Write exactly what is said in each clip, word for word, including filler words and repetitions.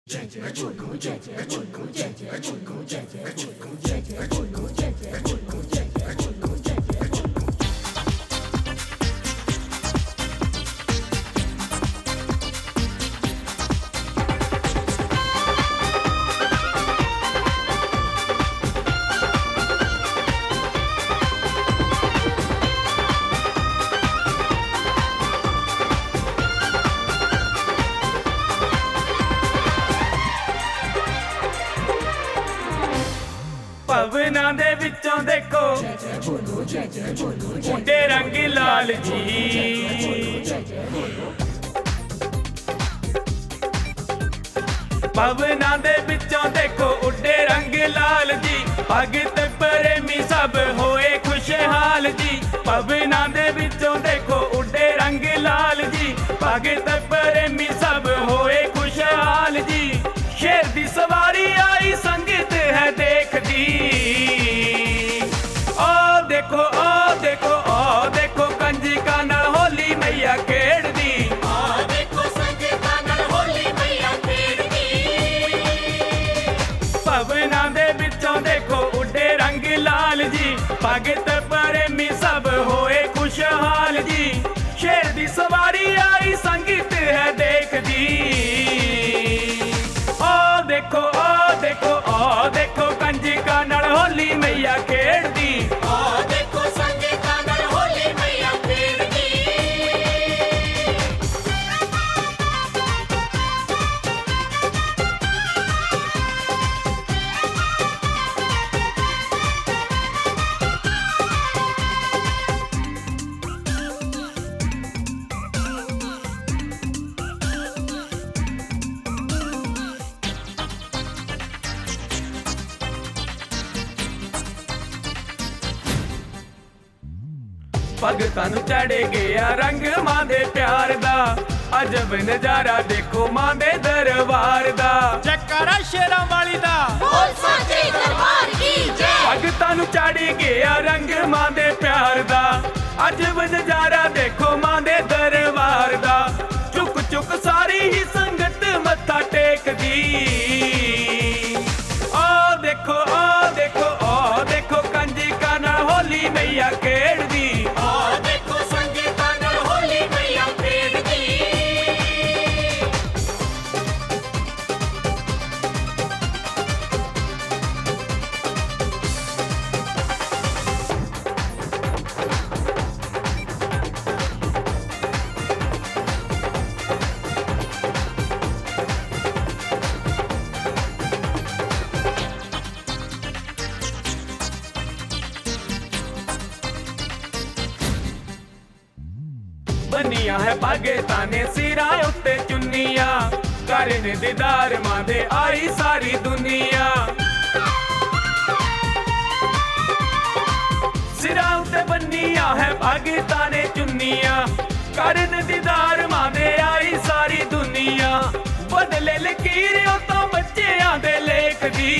पवना दे विचों देखो उड़े रंग लाल जी। पवना दे विचों देखो उड़े रंग लाल जी। भगत प्रेमी सब होए खुशहाल जी। पवना दे विचों देखो उड़े रंग लाल जी। भगत प्रेमी सब होए खुशहाल जी। शेर दी सवारी आई संगत है देखदी। ओ देखो ओ देखो ओ देखो कंजका नाल होली मैया खेड़दी। आ देखो संगता नाल होली मैया खेड़दी। पवना दे विचों देखो उड़े रंग लाल जी। भगत प्रेमी सब होए खुशहाल जी। शेर दी सवारी आई संगत है देखदी। ओ देखो ओ देखो ओ देखो कंजका नाल होली मैया खेड़दी। आ देखो संगता नाल होली मैया खेड़दी। भगतां नूं चढ़े गया रंग मां दे प्यार दा। अजब नजारा देखो मां दे दरबार दा। जयकारा शेरां वाली दा। बोल साचे दरबार की जय। भगतां नूं चढ़े गया रंग मां दे प्यार दा। अजब नजारा देखो मां दे दरबार दा। चुक चुक सारी ही संगत मत्था टेकदी। ओ देखो ओ देखो ओ देखो कंजका नाल होली मैया खेड़दी। आ देखो संगता नाल होली मैया खेड़दी। बनिया है भगतां ने सिरां उत्ते चुन्निया। करन दीदार मां दे आई सारी दुनिया। सिरां उत्ते बनिया है भगतां ने चुन्निया। करन दीदार मां दे आई सारी दुनिया। बदले लकीर तो बच्चियां दे लेख दी।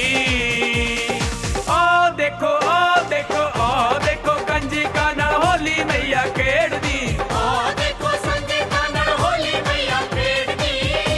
ओ देखो ओ देखो ओ देखो कंजका नाल होली मैया खेड़दी। आ देखो संगता नाल होली मैया खेड़दी।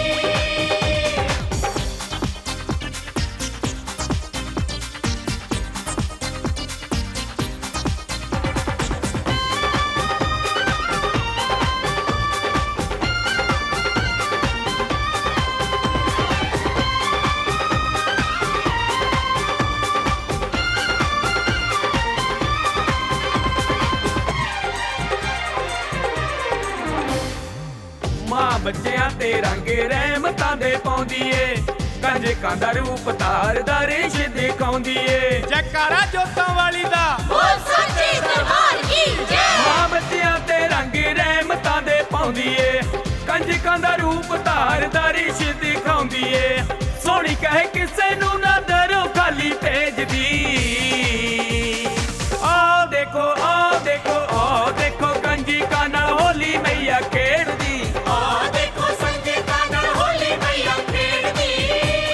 मां बच्चियां ते रंग रहमतां दे पाउंदी ए। कंजकां दा रूप तारदा रिश दिखाउंदी ए। जयकारा जोतां वाली दा। बोल साचे दरबार की जय। मां बच्चियां ते रंग रहमतां दे पाउंदी ए। कंजकां दा रूप तारदा रिश दिखाउंदी ए। सोहणी कहे किसे नूं ना दरों खाली भेजदी। ओ देखो ओ देखो ओ देखो कंजका नाल होली मैया खेड़दी। आ देखो संगता नाल होली मैया खेड़दी।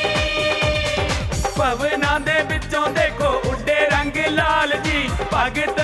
पवना दे विचों देखो उड़े रंग लाल जी। भगत